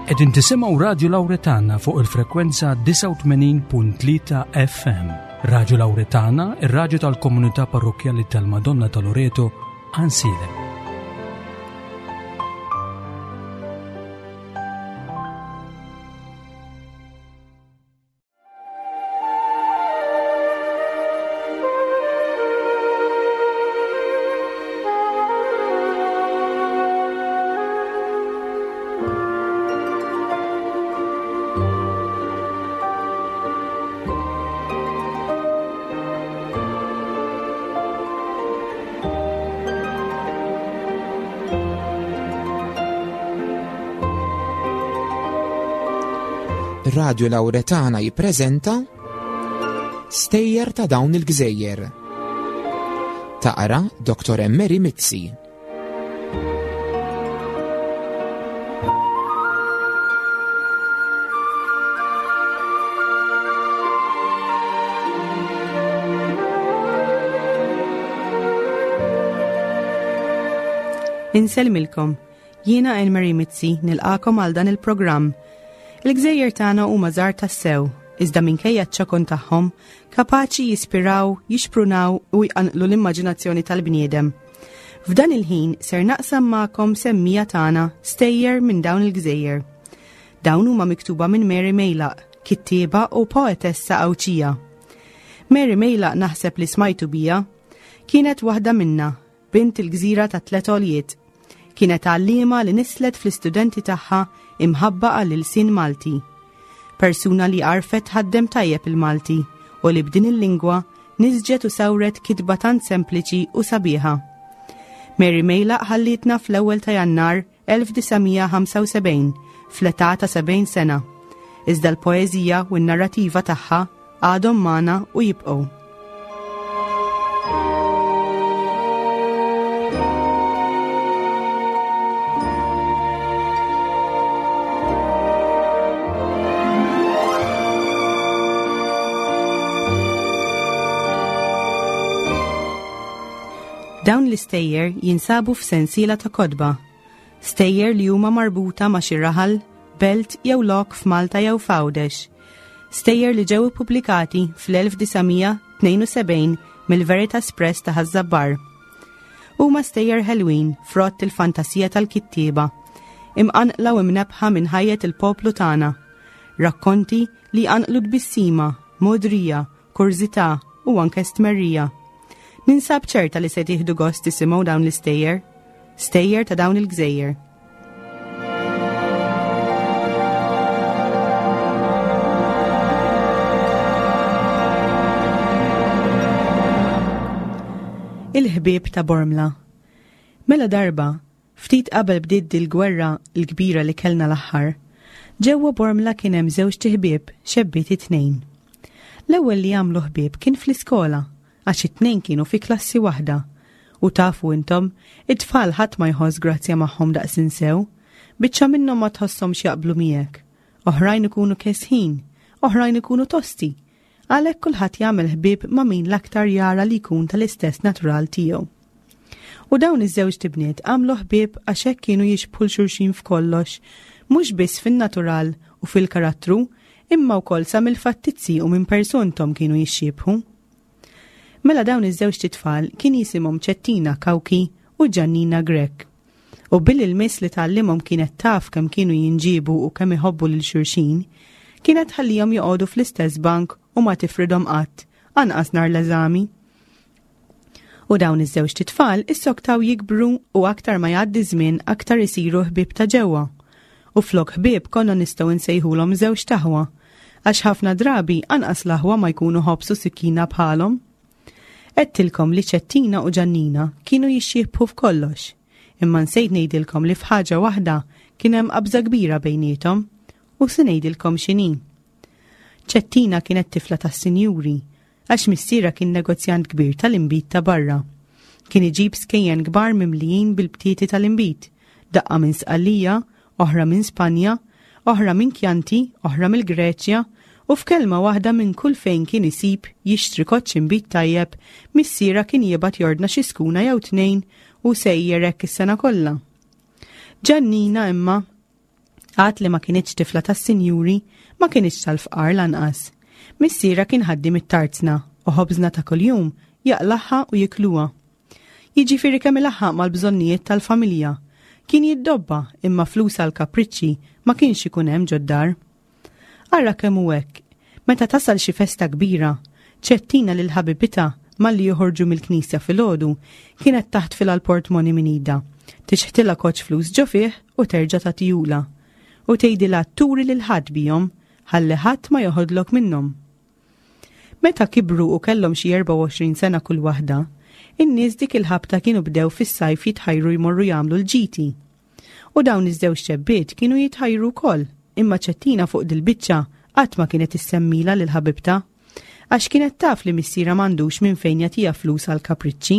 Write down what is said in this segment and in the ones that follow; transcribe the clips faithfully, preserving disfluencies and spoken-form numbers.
Qegħdin tisimgħu Radio Lawretana fuq il-frekwenza tisa' u tmenin punt tlieta F M. Radio Lawretana, ir-radju tal-Komunità Parrokjali tal-Madonna ta' Loreto, Ansile. Radio Lawretana jippreżenta Stejjer ta' dawn il-Gżejjer. Taqra Doktor Mary Mizzi. Inselmilkom, jiena Mary Mizzi nilqakom għal dan il-programm. Il-Gżejjer tagħna huma żgħar tas-sew, iżda minkejja ċ-ċakun tagħhom kapaċi jispiraw, jixprunaw u jqanqlu l-immaġinazzjoni tal-bniedem. F'dan il-ħin ser naqsam magħkom semmija tagħna stejjer minn dawn il-Gżejjer. Dawn huma miktuba minn Mary Mejlaq, kittieba u poetessa Awċija. Mary Mejlaq naħseb li smajtu bija, kienet waħda minna, bint il-gżira ta' tliet għoljiet. Kienet għallima li nislet fl-istudenti tagħha imħabba għall-ilsien Malti. Persuna li għarfet ħaddem tajjeb il-Malti u li b'din il-lingwa niżġet u sawret kitba tant sempliċi u sabiħa. Mary Mejlaq ħallitna fl-ewwel ta' Jannar elf tisa' ħamsa u sebgħin fl-età ta' sebgħin sena. Iżda l-poeżija u n-narrativa tagħha għadhom magħna u jibqgħu. Dawn l-istejjer jinsabu f'sensiela ta' kodba. Stejjer li huma marbuta ma' xi raħal, belt jew lok f'Malta jew f'Għawdex. Stejjer li ġew ippubblikati fl-elf tisa' tnejn u sebgħin mill-Veritas Press ta' Ħażabbar. Huma stejjer ħelwin frott il-fantasija tal-kittieba, imqanqla u imnebħa minn ħajjet il-poplu tagħna. Rakkonti li anqlu tbissima, modrija, kurzità u anke stmerrija. Ninsab ċerta li se tieħdu gost tisimgħu dawn l-istejjer, stejjer ta' dawn il-Gżejjer. Il-ħbieb ta' Bormla. Mela darba, ftit qabel bdiet il-gwerra l-kbira li kellna l-aħħar, ġewwa Bormla kien hemm żewġ ħbieb xebbiet it-tnejn. L-ewwel li jagħmlu ħbieb kien fl-iskola, għax it-tnejn kienu fi klassi waħda. U tafu intom, it-tfal ħadd ma jħoss grazzja magħhom daqsin sew, biċċa minnhom ma tħosshomx jaqblu miegħek. Oħrajn ikunu kesħin, oħrajn ikunu tosti. Għalhekk kulħadd jagħmel ħbieb ma' min l-aktar jara li jkun tal-istess natural tiegħu. U dawn iż-żewġ tibniet għamlu ħbieb għax hekk kienu jixbħu l-xulxin f'kollox, mhux biss fin-natural u fil-karattru, imma wkoll sa mill-fattizzi u minn persontom kienu jixxiebħu. Mela dawn iż-żewġ titfal kien jisimhom Ċettina Kawki u Ġannina Grek. U bil-ilmiss li tgħallimhom kienet taf kemm kienu jinġiebu u kemm iħobbu lil xulxin, kienet ħallihom joqogħdu fl-istess bank u ma tifridhom qatt, anqas nhar l-eżami. U dawn iż-żewġ titfal issoktaw jikbru u aktar ma jgħaddi żmien aktar isiru ħbieb ta' ġewwa. U flok ħbieb konna nistgħu nsejħulhom żewġ taħwa, għax ħafna drabi anqas l-aħwa ma jkunu ħobsu sikkina bħalhom. Għedtilkom li Ċettina u Ġannina kienu jixxiebħu f'kollox, imma nsejt ngħidilkom li f'ħaġa waħda kien hemm qabża kbira bejniethom u se ngħidilkom x'inhi. Ċettina kienet tifla tas-sinjuri, għax missiera kien negozjant kbir tal-inbit ta' barra. Kien iġib skejjen kbar mimlijin bil-btieti tal-inbit, daqqa minn Sqallija, oħra minn Spanja, oħra minn Kjanti, oħra mill-Greċja, u f'kelma waħda minn kull fejn kien isib jixtri koċċ inbit tajjeb, missiera kien jibgħat jordna xi skuna jew tnejn u sejjer hekk is-sena kollha. Ġannina imma Għat li ma kienitx tifla tas-sinjuri, ma kienitx tal-fqar lanqas. Missiera kien ħaddim it-tarzna u ħobżna ta' kuljum jaqlaħħa u jikluha. Jiġifieri kemm ilaħħaq mal-bżonnijiet tal-familja. Kien jiddobba imma flus għal kapriċċi ma kienx ikun hemm ġoddar. Ara kemm hu hekk, meta tasal xi festa kbira, ċettina lil ħabibita malli joħorġu mill-knisja filgħodu kienet taħt fil-portmoni minn ida. Tixħtilha koċ flus ġo fih u terġa' tagħtihula. U tgħidilha turi lil ħadd bihom ħalli ħadd ma joħodlok minnhom. Meta kibru u kellhom xi erba' u għoxrin sena kull waħda, in-nies dik il-ħabta kienu bdew fis-sajf jitħajru jmorru jagħmlu l-ġiti. U dawn iż-żewġ xebbiet kienu jitħajru wkoll, imma ċettina fuq dil-biċċa qatt ma kienet issemmila lil ħabibta għax kienet taf li missiera m'għandux minn fejn jagħtiha flus għal kapriċċi.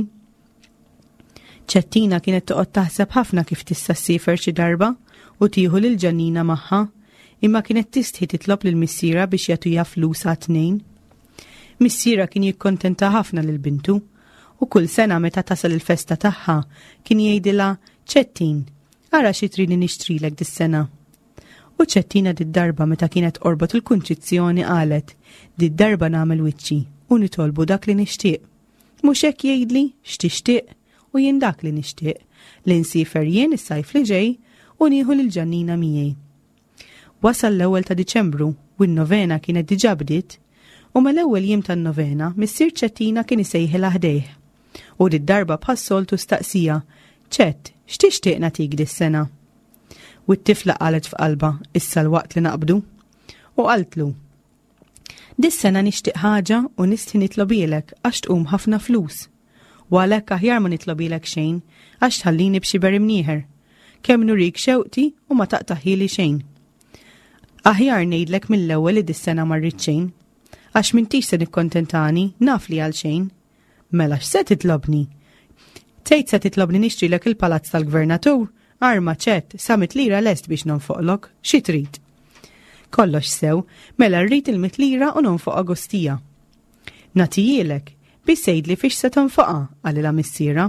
Ċettina kienet toqgħod taħseb ħafna kif tista' ssiefer xi darba u tieħu lil Ġannina magħha, imma kienet tistħi titlob lil missiera biex jagħtuha flus għat-tnejn. Missiera kien jikkontenta ħafna lil bintu u kull sena meta tasal il-festa tagħha kien jgħidilha ċettin, ara xi trini nixtrilek dis-sena. U ċettina did-darba meta kienet qorbot il-kunċizzjoni qalet, did-darba nagħmel wiċċi u nitolbu dak li nixtieq. Mhux hekk jgħidli x'tixtieq u jien dak li nixtieq li nsifer jien is-sajf li ġej u nieħu lil Ġannina miegħi. Wasal l-ewwel ta' Diċembru u n-novena kienet diġà bdiet u mal-ewwel jiem tan-novena missier ċettina kien isejħilha ħdejh. U did-darba bħas-soltu staqsija, ċett, x'tixtieq nagħtik dis-sena? U t-tifla qalet f'qalba issa l-waqt li naqbdu u qaltlu. Dis-sena nixtieq ħaġa u nistħi nitlobilek għax tqum ħafna flus. U għalhekk aħjar ma nitlobilek xejn għax tħallini b'xi berim nieħer. Kemm nurik xewqti u ma taqtaħili xejn. Aħjar ngħidlek mill-ewwel li dis-sena ma rrid xejn. Għax m'intix se nikkontentani naf li għal xejn. Mela x'se titlobni? Tgħid se titlobni nixtrilek il-palazz tal-gvernatur, arma ċett, samit lira lest biex nonfoqlok, xi trid. Kollox sew, mela rrid il-mit lira u nonfoq Agostija. Nagħtijilek, biss ngħidli fiex se tonfoqha għalilha missiera.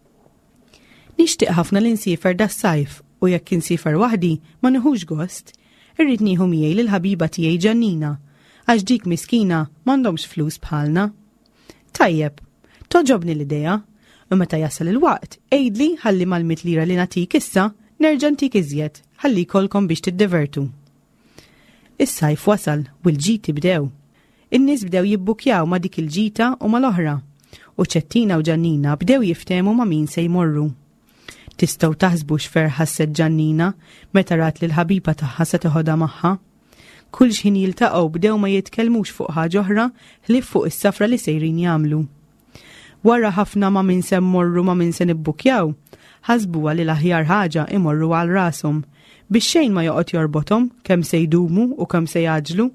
Nixtieq ħafna li nsifer das-sajf u jekk insifer waħdi ma nieħux gost, irrid nieħu miegħi lil ħabiba tiegħi Ġannina għax dik miskina m'għandhomx flus bħalna. Tajjeb, toġobni l-idea, u meta jasal il-waqt, ejdli ħalli mal-mit lira li natik issa, nerġa' ntik iżjed, ħalli jkollkom biex tiddivertu. Is-sajf wasal u l-ġiti bdew. In-nies bdew jibbukjaw ma' dik il-ġita u mal-oħra, u ċettina u Ġannina bdew jiftehmu ma' min se jmorru. Tistgħu taħsbu x'ferħ ħasset Ġannina meta rat li l-ħabiba tagħha se toħodha magħha. Kull x'ħin jiltaqgħu bdew ma jitkellmux fuq ħaġa oħra ħlief fuq is-safra li sejrin jagħmlu. Wara ħafna ma' min se mmorru ma' min se nibbukjaw, ħasbuha li l-aħjar ħaġa imorru għal rashom biex xejn ma joqgħod jorbothom kemm se jdumu u kemm se jaġlu.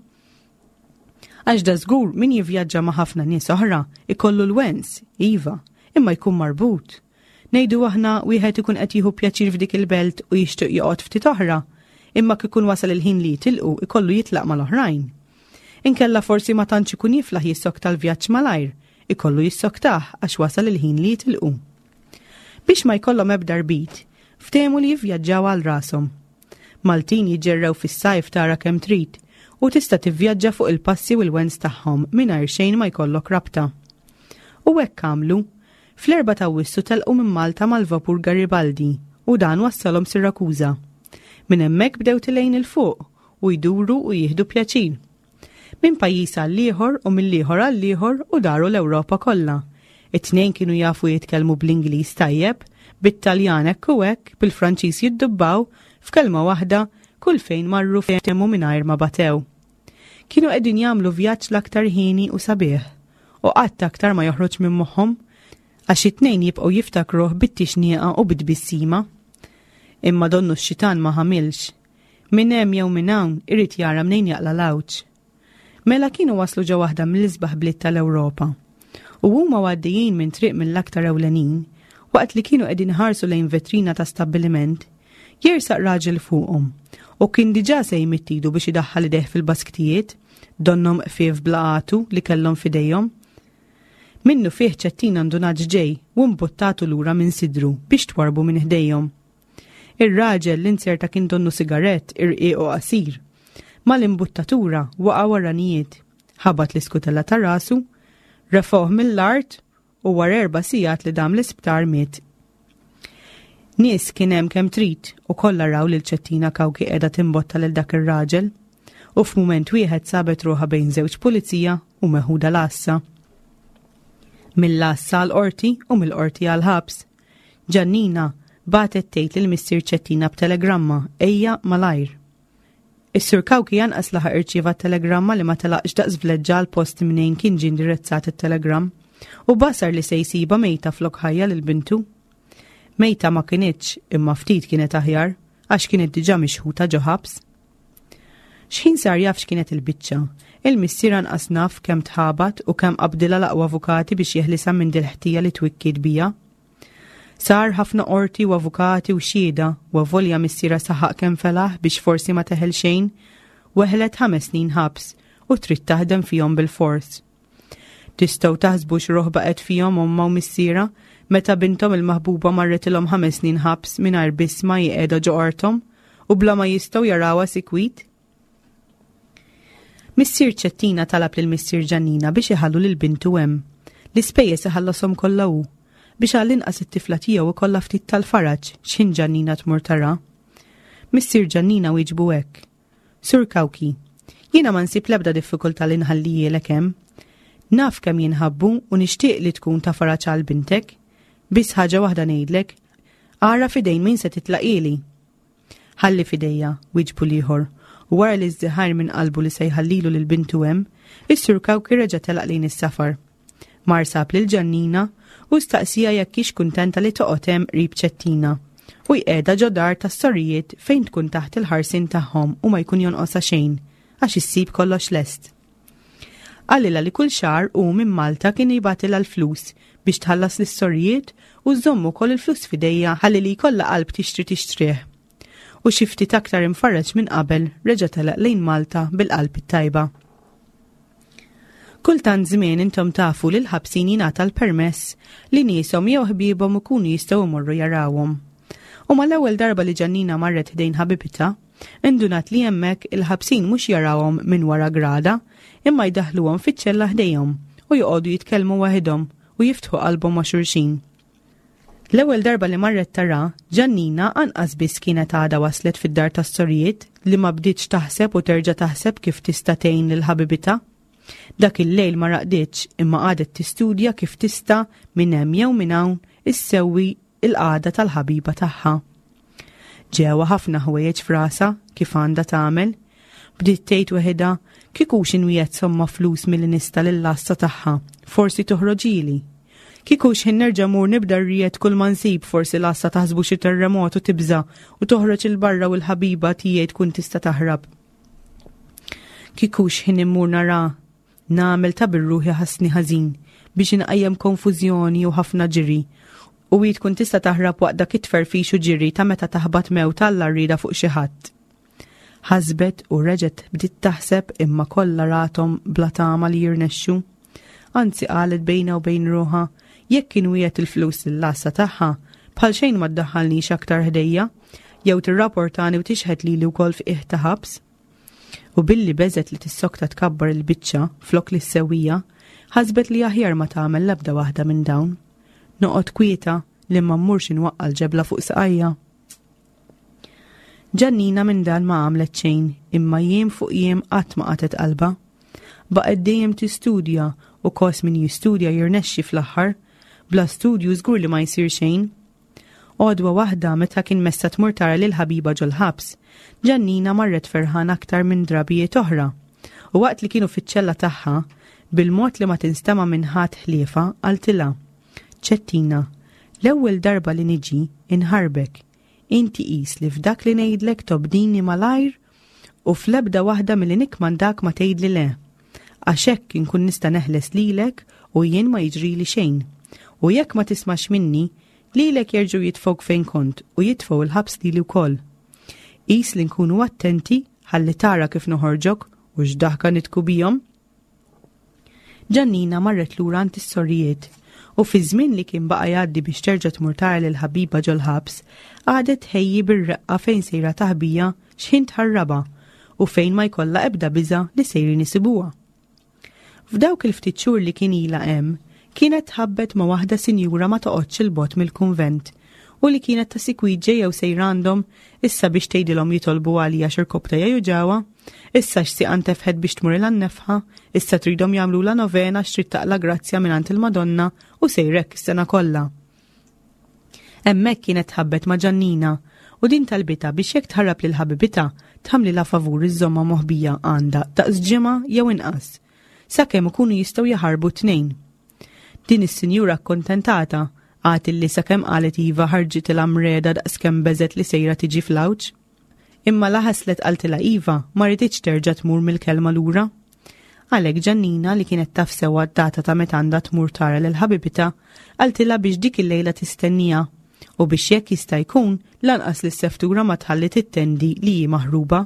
Għax da żgur min jivvjaġġa ma' ħafna nies oħra ikollu l-wens, iva, imma jkun marbut. Ngħidu aħna wieħed ikun qed jieħu pjaċir f'dik il-belt u jixtieq joqgħod ftit oħra, imma kikun wasal il-ħin li jitilqu ikollu jitlaq mal-oħrajn. Inkella forsi ma tantx ikun jiflaħ jissok tal-vjaġġ malajr, ikollu jissoktaħ għax wasal il-ħin li jitilqu. Biex ma jkollhom ebda rbit, ftehmu li jivvjaġġaw għal rashom. Maltin jiġġerrew fis-sajf tara kemm trid u tista' tivvjaġġa fuq il-passi u l-wens tagħhom mingħajr xejn ma jkollok rabta. U hekk għamlu, fl-erba' ta' Awwissu telqu minn Malta mal-vapur Garibaldi u dan wassalhom Sirakuża. Minn hemmhekk bdew tilejn il fuq u jduru u jieħdu pjaċir. Minn pajjiż għal ieħor u mill-ieħor għal ieħor u daru l-Ewropa kollha. It-tnejn kienu jafu jitkellmu bl-Ingliż tajjeb, bit-Taljan hekk u hekk, bil-Franċiż jiddubbaw, f'kelma waħda kull fejn marru ftehmu mingħajr ma batew. Kienu qegħdin jagħmlu vjaġġ l-aktar ħieni u sabiħ u qatt aktar ma joħroġ minn moħħhom għax it-tnejn jibqgħu jiftakruh bit-tixnieqa u bit-bissima. Imma donnu x-xitan ma ħamilx. Minn hemm jew minn hawn irid jara mnejn jaqla l-awġ. Mela kienu waslu ġo waħda mill-isbaħ bliet tal-Ewropa. U huma għaddejjin minn triq mill-aktar ewlenin, waqt li kienu qegħdin ħarsu lejn vetrina ta' stabbiliment, jersaq raġel fuqhom u kien diġà se jmittidu biex idaħħal idejh fil-basktijiet, donnom qfief blaqatu li kellhom f'idejhom. Minnu fih ċettina ndunat ġej u mbuttatu lura minn sidru biex twarbu minn ħdejhom. Ir-raġel li inserta kien donnu sigarett irqiq u qasir. Mal-imbuttatura waqa' waranijiet, ħabat l-iskutella ta' rasu, refoh mill-art u wara erba' sigħat li dam l-isptar miet. Nies kien hemm kemm trid u kollha raw lil Ċettina Kawki qiegħda timbotta lil dak ir-raġel u f'mument wieħed sabet ruħha bejn żewġ pulizija u meħuda l-assa. Mill-assa għall-qorti u mill-qorti għall-ħabs. Ġannina batet tgħid lil Missier Ċettina b'telegramma ejja malajr. Is-Sur Kawki janqas laħaq irċieva telegramma li ma telaqx daqs vleġġa l-post minejn kien ġie indirizzat it-telegramm u basar li se jsiba mejta flok ħajja lil bintu. Mejta ma kinitx imma ftit kienet aħjar għax kienet diġà mixħuta ġo ħabs. X'ħin sar jaf x'kienet il-biċċa. Il-missier anqas naf kemm tħabat u kemm qabdilha l-aqwa avukati biex jeħlisha minn dil-ħtija li twikkid bija. Sar ħafna qorti u avukati u xhieda u avolja missiera saħaq kemm felaħ biex forsi ma teħel xejn, weħlet ħames snin ħabs u trid taħdem fihom bil-fors. Tistgħu taħsbu x'roħba qed fihom omma u missiera meta bintom il-maħbuba marretilhom ħames snin ħabs mingħajr biss ma jiqiegħda ġo qorthom u bla ma jistgħu jarawha sikwit? Missier Ċettina talab lil Missier Ġannina biex iħallu lil bintu hemm. L-ispejjeż iħallashom kollha hu biex għall-inqas it-tifla tiegħu ikollha ftit tal-faraġ x'in Ġannina tmur tara. Missier Ġannina wieġbu hekk. Sur Kawki, jiena ma nsib l-ebda diffikultà li nħallijielek hemm. Naf kemm jinħabbu u nixtieq li tkun ta' faraġ għal bintek. Biss ħaġa waħda ngħidlek, ara fidejn min se titlaqili. Ħalli fidejja, wieġbu l-ieħor, u wara li żdiħar minn qalbu li se jħallilu lil bintu hemm, is-Sur Kawki reġa' telaq lejn is-safar. Mar sab lil Ġannina u staqsija jekk hix kuntenta li toqgħod hemm qrib Ċettina u jqiegħda ġo dar tas-sorijiet fejn tkun taħt il-ħarsien tagħhom u ma jkun jonqosha xejn għax issib kollox lest. Għallilha li kull xahar hu minn Malta kien jibgħatilha l-flus biex tħallas lis-sorijiet u żomm ukoll il-flus f'idejja ħalli li jkollha qalb tixtri tixtrih. U xi ftit aktar infarreġ minn qabel reġa' telaq lejn Malta bil-qalb it-tajba. Kultant żmien intom tafu li l-ħabsin jingħata l-permess li nieshom jew ħbiebhom ikunu jistgħu jmorru jarawhom. U mal-ewwel darba li Ġannina marret ħdejn ħabibitha, indunat li hemmhekk il-ħabsin mhux jarawhom minn wara grada, imma jdaħluhom fiċ-ċella ħdejhom u joqogħdu jitkellmu waħedhom u jiftħu qalbhom ma' xulxin. L-ewwel darba li marret tara, Ġannina anqas biss kienet għadha waslet fid-dar tas-sorijiet li ma bdietx taħseb u terġa' taħseb kif tista' tgħin lil ħabibitha. Dak il-lejl ma raqditx imma qadet tistudja kif tista' minn hemm jew minn hawn issewwi l-qagħda tal-ħabiba tagħha. Ġewwa ħafna ħwejjeġ f'rasha kif għandha tagħmel, bdiet tgħid weħidha kieku x'inwiegħed somma flus milli nista' lill-lassa tagħha, forsi toħroġili. Kieku x'in nerġa' mur nibda rried kull ma nsib forsi l-assa taħsbu xi terremot u tibża u toħroġ il-barra u l-ħabiba tiegħi tkun tista' taħrab. Kieku x'in immur nara nagħmel ta' birruħi ħassni ħażin biex inqajjem konfużjoni u ħafna ġiri u hi tkun tista' taħrab waqt dak it-tferfix u ġiri ta' meta taħbad mewt alla rrieda fuq xi ħadd. Ħasbet u reġgħet bdiet taħseb imma kollha rathom bla tama li jirnexxu. Anzi qalet bejna u bejn ruħha jekk kien wieħed il-flus lill-lassa tagħha bħal xejn ma ddaħħalniex aktar ħdejja jew tirrapportani u tixħed lili wkoll f'qiegħ ta' ħabs. U billi beżet li tissokta tkabbar il-biċċa flok li s-sewwija, ħasbet li aħjar ma tagħmel l-ebda waħda minn dawn. Noqgħod kwieta li ma mmurx inwaqqa l-ġebla fuq saqajja. Ġannina minn dan ma għamlet xejn, imma jiem fuq jiem qatt ma qatet qalba. Baqgħet dejjem tistudja u kos min jistudja jirnexxi fl-aħħar, bla studju żgur li ma jsir xejn. Għodwa waħda meta kien messa tmur tara lil ħabiba ġol ħabs, Ġannina marret ferħan aktar minn drabijiet oħra. U waqt li kienu fiċ-ċella tagħha, bil-mod li ma tinstema' minn ħadd ħliefa qaltilha: Ċettina, l-ewwel darba li niġi inħarbek. Inti qis li f'dak li ngħidlek tobdini malajr u fl-ebda waħda milli nikmandak ma tgħidli le. Għax hekk inkun nista' neħles lilek u jien ma jiġrili xejn. U jekk ma tismax minni, lilek jerġgħu jitfgħu fejn kont u jitfgħu il-ħabs lili wkoll. Qis li nkunu attenti ħalli tara kif noħorġok u x'daħka nitku bihom. Ġannina marret lura għand is-sorijiet u fi żmien li kien baqa' jgħaddi biex terġa' tmur tara lil ħabiba ġol-ħabs, għadet ħejji bir-reqqa fejn sejra taħbija x'ħin tħarraba u fejn ma jkollha ebda biża' li sejrin isibuha. F'dawk il-ftit xhur li kien ilha hemm, kienet tħabbet ma' waħda sinjura ma toqgħodx il-bogħod mill-kunvent u li kienet ta' sikwieġ jew sejrandhom issa biex tgħidilhom jitolbu għalija xirkobta jew ġewwa, issa x'siqan tefħed biex tmur il-nefħa, issa tridhom jagħmlula novena x'trid taqla grazzja mingħand il-Madonna u sejrek is-sena kollha. Hemmhekk kienet tħabbet ma' Ġannina u din talbita biex jekk tħarrab lil ħabibitha tħamlilha favur iż-żomma moħbija għandha daqs ġimgħa jew inqas, sakemm ikunu jistgħu jaħarbu tnejn. Din is-sinjura kkontentata għad illi sakemm qalet iva ħarġit il-amreda daqskemm beżet li sejra tiġi fl-awġ. Imma laħaslet qaltilha iva ma rriditx terġa' tmur mill-kelma lura. Għalhekk Ġannina li kienet taf sewwa d-data ta' meta għandha tmur tara lil ħabibitha qaltilha biex dik il-lejla tistennija u biex jekk jista' jkun lanqas lis seftura ma tħalli tittendi li hi maħruba.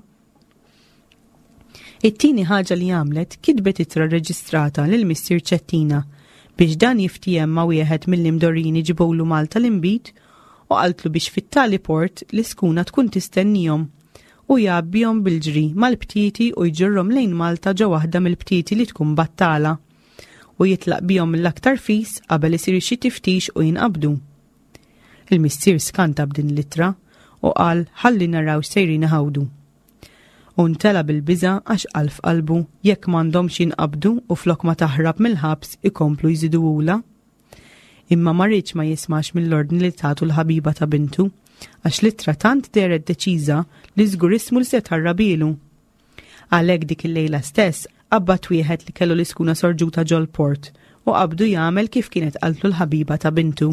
It-tieni ħaġa li għamlet kitbet ittra reġistrata lil Missier Cettina biex dan jiftijem ma' wieħed mill-imdorini ġibowlu Malta l-imbit u qaltlu biex fit-tali port l-iskuna tkun tistennihom u jgħabbihom bil-ġri mal-btieti u jġurhom lejn Malta ġo waħda mill-btieti li tkun battala u jitlaq bihom mill-aktar fis qabel isir xi tiftix u jinqabdu. Il-missier skanta b'din l-ittra u qal ħalli naraw sejrin iħawdu. U ntela bil-biża' għax qal f'qalbu jekk m'għandhomx jinqabdu u flok ma taħrab mill-ħabs ikomplu jżiduhula. Imma ma rridx ma jismax mill-ordni li tagħtu l-ħabiba ta' bintu għax l-ittra tant deret deċiża li żgur ismu li se tarrabilu. Għalhekk dik il-lejla stess qabad wieħed li kellu l-iskuna sorġuta ġol-port u qabdu jagħmel kif kienet qaltlu l-ħabiba ta' bintu.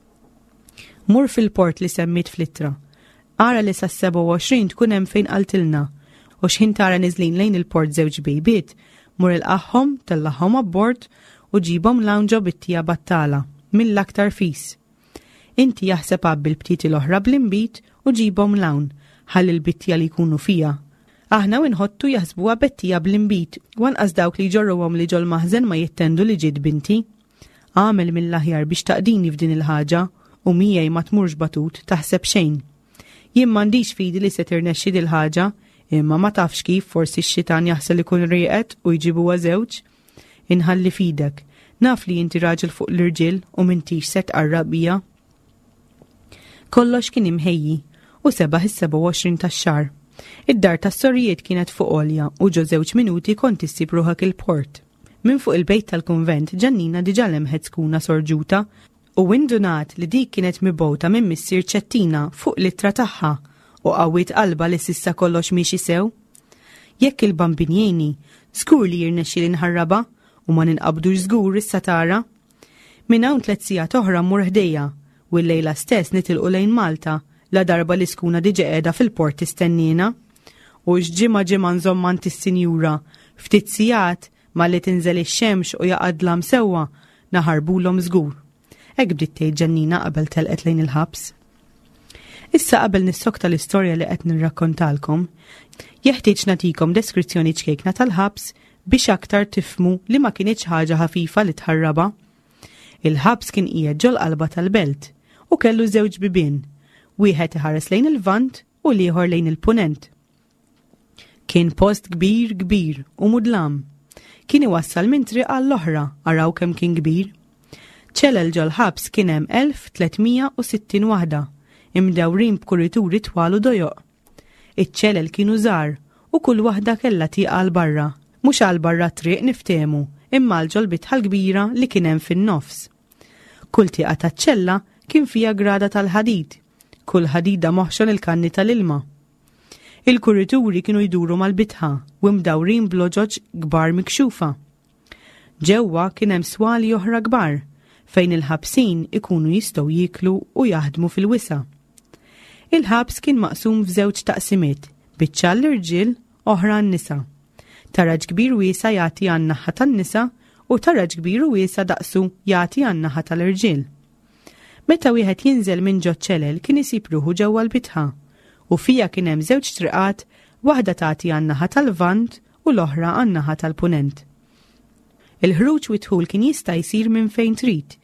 Mur fil-port li semmit fl-ittra. Ara li sa' seba' u għoxrin tkun hemm fejn qaltilna u x'ħin tara niżlin lejn il-port żewġ bejbiet, mur il-qaħħom tellaħħom abbord u ġibhom lawnġo bit-tija battala mill-aktar fis. Inti jaħseb qabbil btieti l-oħra bl-imbit u ġibhom lawn ħalli l-bittija li jkunu fija. Aħna winħottu jaħsbuha bettija bl-imbit u anqas dawk li ġorruhom li ġol maħżen ma jittendu li ġiet binti. Għamel mill-aħjar biex taqdini f'din il-ħaġa u miegħi ma tmurx batut taħseb xejn. Jien m'għandix fidi li se tirnexxi dil ħaġa imma ma tafx kif forsi x-xitan jaħsel ikun rieqed u jġibuha żewġ. Inħalli fidek, naf li inti raġel fuq l-irġiel u m'intix se tqarrab bija. Kollox kien imħejji u sebaħ is-seba' u għoxrin tax-xahar. Id-dar tas-sorijiet kienet fuq għolja u ġo żewġ minuti kont issib ruħek il-port. Minn fuq il-bejt tal-kunvent Ġannina diġà lemħet skuna sorġuta u indunat li dik kienet mibgħuta minn Missier Cettina fuq l-ittra tagħha u qawwiet qalba li s'issa kollox miexi sew. Jekk il-bambinjeni żgur li jirnexxi li nħarraba u ma ninqabdux żgur issa tara. Minn hawn tliet sigħat oħra mmur ħdejja u l-lejla stess nitilqu lejn Malta la darba li skuna diġa qiegħda fil-port tistennina. U x'ġimgħa ġimgħa nżomm ant is-sinjura ftit sigħat ma li tinżel ix-xemx u jaqadlam sewwa naħarbulhom żgur. Hekk bdiet tgħid Ġannina qabel telqet lejn il-ħabs. Issa qabel nissokta l-istorja li qed nirrakkontalkom, jeħtieġ nagħtikom deskrizzjoni ċkejkna tal-ħabs biex aktar tifhmu li ma kienitx ħaġa ħafifa li tħarraba. Il-ħabs kien qiegħed ġol qalba tal-belt u kellu żewġ bibien, wieħed iħares lejn il-vant u l-ieħor lejn il-punent. Kien post kbir kbir u mudlam. Kien iwassal minn triq għall-oħra araw kemm kien kbir. ċelel ġol-ħabs kien hemm elf tlietmija u sittin waħda. Imdawrin b'kurituri twal u dojoq. Iċ-ċelel kienu żgħar u kull waħda kellha tieqa għal barra, mhux għal barra triq niftehmu, imma l-ġolbit ħal-kbira li kien hemm fin-nofs. Kull tieqa taċ-ċella kien fiha grada tal-ħadid, kull ħadida moħxon il-kanni tal-ilma. Il-kurituri kienu jduru mal-bitħa u mdawrin bloġoġ kbar mikxufa. Ġewwa kien hemm swali oħra kbar fejn il-ħabsin ikunu jistgħu jiklu u jaħdmu fil-wisa. Il-ħabs kien maqsum f'żewġ taqsimiet, biċċa l-irġiel oħra n-nisa. Taraġ kbir wiesa jagħti għan-naħa tan-nisa u taraġ kbir wiesa daqsu jagħti għan-naħa tal-irġiel. Meta wieħed jinżel minn ġo ċelel kien isib ruħu ġewwa l-bitħa u fija kien hemm żewġ triqat, waħda tagħti għan-naħa tal-vant u l-oħra għan-naħa tal-punent. Il-ħruġ u dħul kien jista' jsir minn fejn trid,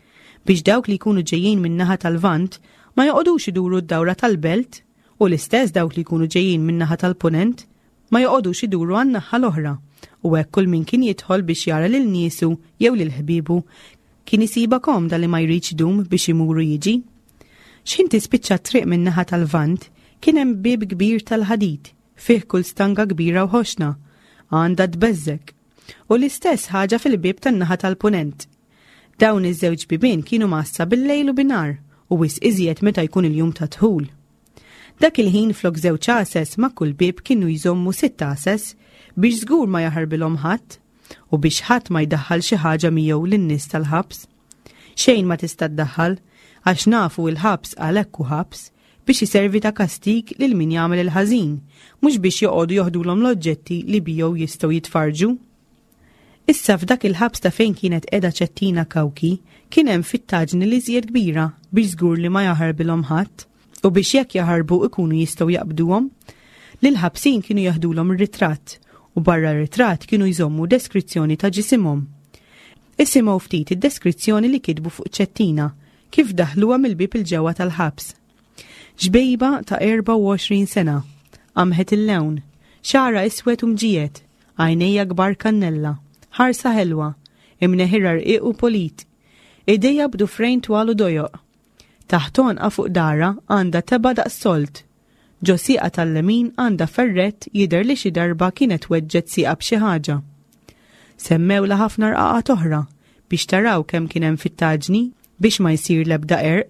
biex dawk li jkunu ġejjin min-naħa tal-Vant ma joqogħdux iduru d-dawra tal-Belt u l-istess dawk li jkunu ġejjin min-naħa tal-Punent ma joqogħdux iduru għan-naħa l-oħra u hekk kull min kien jidħol biex jara lil niesu jew lil ħbiebu kien isiba komda li ma jridx idum biex imuru jiġi. X'in tispiċċa triq min-naħa tal-Vant kien hemm bieb kbir tal-ħadid fih kull stanga kbira u ħoxna għandha tbeżżek u l-istess ħaġa fil-bieb tan-naħa tal-Punent. Dawn iż-żewġ bibien kienu massa bil-lejl u bin-nar u wis iżjed meta jkun il-jum ta' dħul. Dak il-ħin flok żewġ għases ma' kull bieb kienu jżommu sitt għases biex żgur ma jaħarbilhom ħadd u biex ħadd ma jdaħħal xi ħaġa miegħu lin-nies tal-ħabs. Xejn ma tista' ddaħħal għax nafu l-ħabs għalhekk hu ħabs biex iservi ta' kastik lil min jagħmel il-ħażin, mhux biex joqogħdu joħdulhom l-oġġetti li bijgħu jistgħu jitfarġu. Issa f'dak il-ħabs ta' fejn kienet qiegħda Ċettina Kawki kien hemm fit-taġni li żjed kbira biex żgur li ma jaħarbilhom ħadd u biex jekk jaħarbu ikunu jistgħu jaqbduhom. Lil-ħabsin kienu jaħdulhom ir-ritratt u barra r-ritratt kienu jżommu deskrizzjoni ta' ġisimhom. Isimgħu ftit id-deskrizzjoni li kitbu fuq Ċettina kif daħluha mill-bieb il-ġewwa tal-ħabs. Ġbejba ta' erba' u għoxrin sena, qamħet il-lewn, xara iswed u mġiet, għajnejja kbar kannella, ħarsa ħelwa, imneħira rqiq u polit, idejja b'dufrejn twal u dojoq. Taħtonqa fuq dara għandha teba daqs solt. Ġo sieqa tal-lemin għandha ferrett jidher li xi darba kienet weġġet sieqa b'xi ħaġa. Semmewla ħafna rqaqat oħra biex taraw kemm kien hemm fit-taġni biex ma jsir l-ebda erq.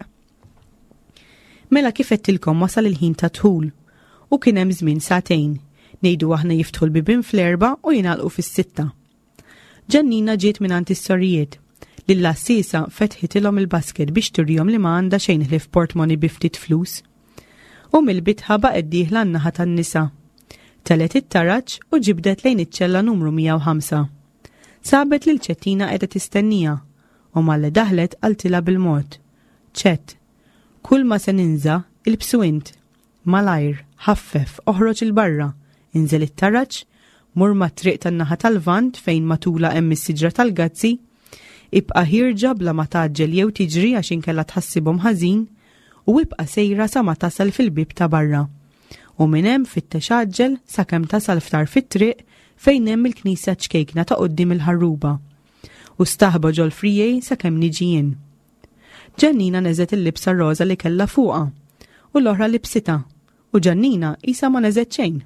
Mela kif qedtilkom wasal il-ħin ta' dħul u kien hemm żmien sagħtejn, ngħidu aħna jiftħu l-bibien fl-erba' u jingħalqu fis-sitta. Ġannina ġiet mingħand is-sorijiet li l-assisa fetħitilhom il-basket biex turjhom li ma għandha xejn ħlief portmoni bi ftit flus. U mill-bitħa baqgħet dieħla n-naħa tan-nisa. Telet it-taraġġ u ġibdet lejn iċ-ċella numru mija u ħamsa. Sabet lil Ċettina qiegħda tistennija u malli daħlet qaltilha bil-mod. Ċett, kull ma se ninża ilbsu int. Malajr, ħaffef, oħroġ il-barra, inżel it-taraġġ, mur ma triq tan-naħa tal-Vant fejn matula hemm is-siġra tal-gazzi, ibqa' ħirġa bla ma taġġel jew tiġri għax inkella tħassibhom ħażin u ibqa' sejra sa ma tasal fil-bib ta' barra. U minn hemm fittex aġġel sakemm tasal ftar fit-triq fejn hemm il-knisja ċkejkna ta' quddiem il-ħarruba. U staħba ġol frijej sakemm niġi jien. Ġannina neżet il-libsa roża li kellha fuqha u l-oħra libsita u Ġannina isa ma neżet xejn.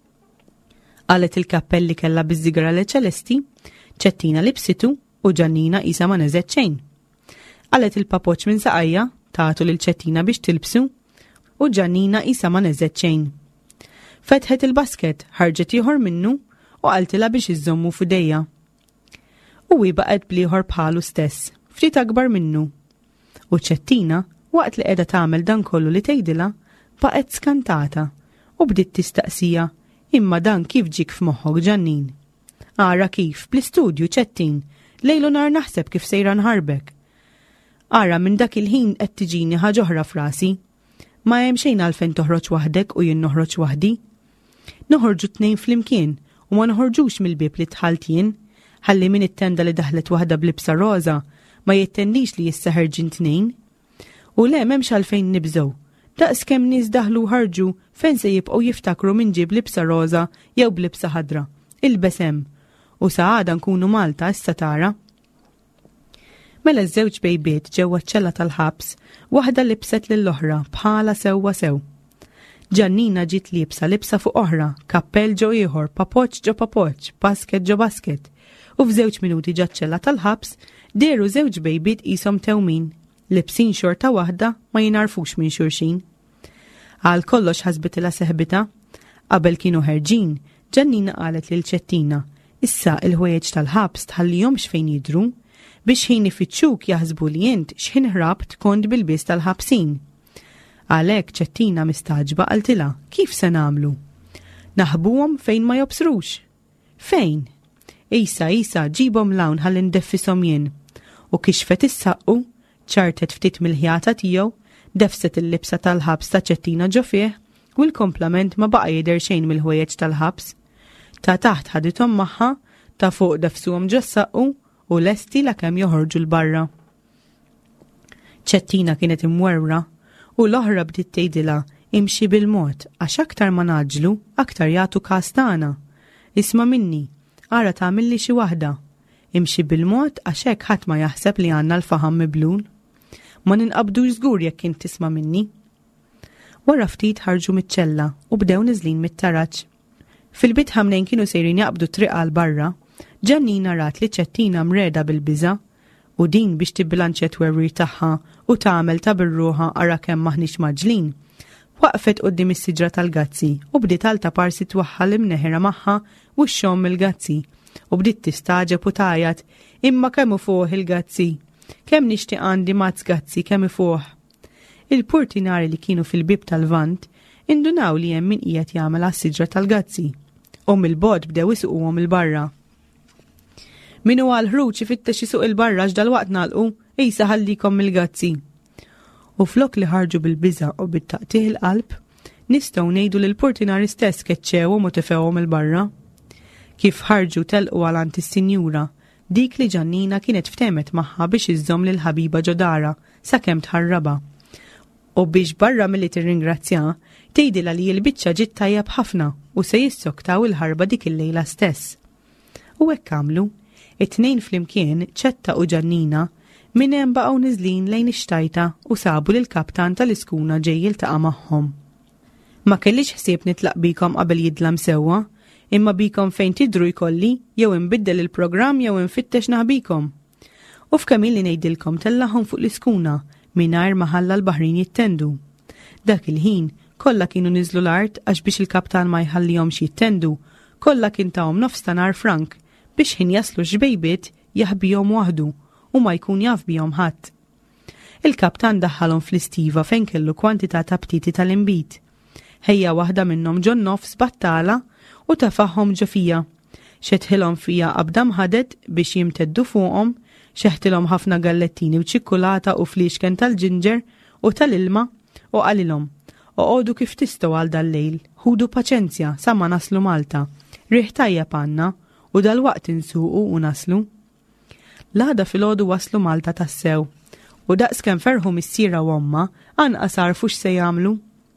Qalet il-kappell li kellha biż-żigrale ċelesti, Ċettina libsitu u Ġannina isa ma neżet xejn. Qalet il-papoċ minn saqajja tagħtu lil Ċettina biex tilbsu u Ġannina isa ma neżet xejn. Fetħet il-basket, ħarġet ieħor minnu u qaltilha biex iżommu f'idejja. U hi baqgħet bl-ieħor bħalu stess, ftit akbar minnu. U Ċettina, waqt li qiegħda tagħmel dan kollu li tgħidilha, baqgħet skantata u bdiet tistaqsija imma dan kif ġik f'moħħok Ġannin. Ara kif, bl-istudju Ċettin, lejlu nar naħseb kif sejra nħarbek. Ara minn dak il-ħin qed tiġini ħaġa oħra f'rasi. Ma hemm xejn għalfejn toħroġ waħdek u jien noħroġ waħdi. Noħorġu tnejn flimkien u ma noħorġux mill-bieb li tħalt jien, ħalli min it-tenda li daħlet waħda b'libsa roża ma jittendix li jissaħerġin tnejn. U le m'hemmx għalfejn nibżgħu. Daqs kemm nies daħlu ħarġu fejn se jibqgħu jiftakru minn ġib libsa roża jew b'libsa ħadra. Ilbes hemm. U saħada nkunu Malta issa tara. Mela ż-żewġ bejbiet ġewwa ċ-ċella tal-ħabs, waħda libset lill-oħra bħala sewwa sew. Ġannina ġiet libsa libsa fuq oħra, kappell ġo ieħor, papoċ ġo papoċ, basket ġo basket. U f'żewġ minuti ġa ċ-ċella tal-ħabs deru żewġ bejbiet qishom tewmin, libsin xorta waħda ma jinarfux minn xulxin. Għal kollox ħasbitilha seħbita, qabel kienu ħerġin, Ġannina qalet lil Ċettina, issa il-ħwejjeġ tal-ħabs tħallihomx fejn jidhru biex ħin ifittxuk jaħsbu li int x'ħin ħrabt kont bil-bies tal-ħabsin. Għalhekk Ċettina mistaġba qaltilha, kif se nagħmlu? Naħbuhom fejn ma jobsrux. Fejn? Isa isa ġibhom lawn ħalli ndeffisom jien. U kixfet is-saqqu, ċartet ftit mill-ħjata tiegħu, defset il-libsa tal-ħabs ta' Ċettina ġo fih u l-komplament ma baqa' jidher xejn mill-ħwejjeġ tal-ħabs. Ta' taħt ħadithom magħha, ta' fuq defsuhom ġo saqqu u lesti la kemm joħorġu l-barra. ċettina kienet imwerwra u l-oħra bdiet tgħidilha imxi bil-mod għax aktar ma naġlu aktar jagħtu każ tagħna. Isma' minni, ara tagħmilli xi waħda. Imxi bil-mod għax hekk ħadd ma jaħseb li għandna l-faħam miblul. Ma ninqabdux żgur jekk int tisma' minni. Wara ftit ħarġu miċ-ċella u bdew niżlin mit-taraġġ. Fil-bit ħamnejn kienu sejrin jaqbdu triqa l barra, Ġannina rat li ċettina mreda bil-biża u din biex tibbilanċet werri tagħha u tagħmel ta' birruħa ara kemm maħniex maġlin. Waqfet qudiem is-siġra tal-gazzi u bdiet għalta parsi twaħħal imneħera magħha wixxhom mill-gazzi u bdiet tistaġeb u tajjat imma kemm fuq il-gazzi. Kemm nixtieq għandi mazz gazzi kemm fuq. Il-purtinari li kienu fil-bib tal-vant indunaw li hemm min qiegħed jagħmel għas-siġra tal-gazzi. U mill-bod bdew isuquhom il-barra. Min huwa l-ħruġ ifittex isuq il-barra x'dalwaqt nagħlqu ejsa ħallikom mill-gazzi. U flok li ħarġu bil-biża' u bit-taqtih il-qalb, nistgħu ngħidu li l-purtinari stess keċċewhom u tifewhom il-barra. Kif ħarġu telqu għalant is-sinjura, dik li Ġannina kienet ftemet magħha biex iżżomm lil ħabiba ġodara sakemm tħarraba. U biex barra milli tirringrazzja, tgħidilha li l-biċċa ġiet tajjeb ħafna u se jissoktaw il-ħarba dik il-lejla stess. U hekk għamlu, it-tnejn flimkien ċetta u Ġannina minn hemm baqgħu niżlin lejn ix-xtajta u sabu lil kaptan tal-iskuna ġej jiltaqa' magħhom. Ma kellix ħsieb nitlaq bikom qabel jidlam sewwa, imma bikom fejn tidru jkolli jew inbiddel il-programm jew infittex naħbikom. U f'kemm li ngħidilkom tellahom fuq l-iskuna mingħajr ma ħalla l-baħrin jittendu. Dak il-ħin kollha kienu niżlu l-art għax biex il-kaptan ma jħallihomx jittendu, kollha kien tawhom nofs tanar frank biex ħin jaslu xbejbiet jaħbihom waħdu u ma jkun jaf bihom ħadd. Il-kaptan daħħalhom fl-istiva fejn kellu kwantità ta' ptiti tal-inbit. Ħejja waħda minnhom ġon nofs battala u tafahom ġo fija. Xetħilhom fija qabda mħadet biex jimteddu fuqhom, xeħtilhom ħafna gallettini u ċikkulata u fliexken tal-ġinġer u tal-ilma u qalilhom oqgħodu kif tistgħu għal dal-lejl, ħudu paċenzja sa ma naslu Malta. Riħ tajjeb għandna u dal-waqt insuqu u naslu. L-għada filgħodu waslu Malta tassew u daqskemm ferħu missiera u omma anqas għarfu x'se jagħmlu.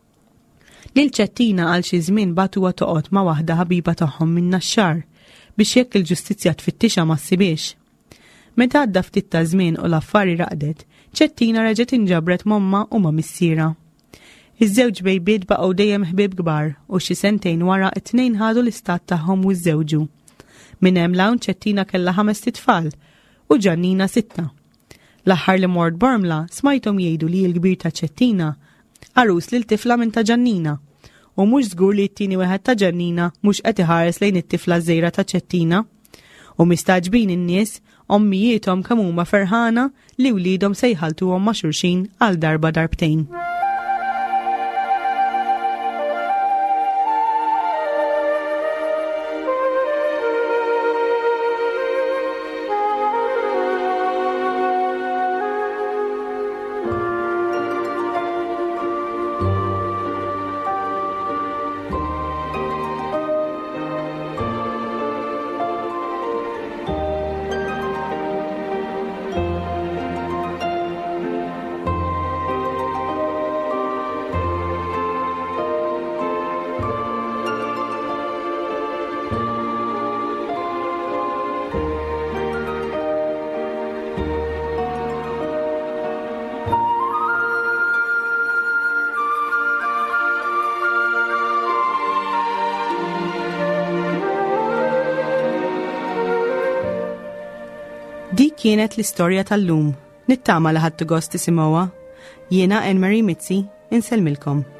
Lil ċettina għal xi żmien batuha toqgħod ma' waħda ħabiba tagħhom minn naxxar biex jekk il-ġustizzja tfittixha ma ssibiex. Meta għadda ftit ta' żmien u l-affari raqdet, ċettina reġgħet inġabret momma u ma' missiera. Iż-żewġ bejbiet baqgħu dejjem ħbieb kbar u xi sentejn wara t-tnejn ħadu l-istat tagħhom u żżewġu. Minn hemm l-hawn ċettina kellha ħames titfal u Ġannina sitta. L-aħħar li mort Bormla smajthom jgħidu li l-kbir ta' ċettina arus lil tifla minn ta' Ġannina u mhux żgur li t-tieni wieħed ta' Ġannina mhux qed iħares lejn it-tifla żgħira ta' ċettina. U mistaġbin in-nies ommijietom kemm huma ferħana li wliedhom se jħalltuhom ma' xulxin għal darba darbtejn. Dik kienet l-istorja tal-lum. Nittama li ħadtu gost tisimgħuha. Jiena Anne Marie Mizzi insellmilkom.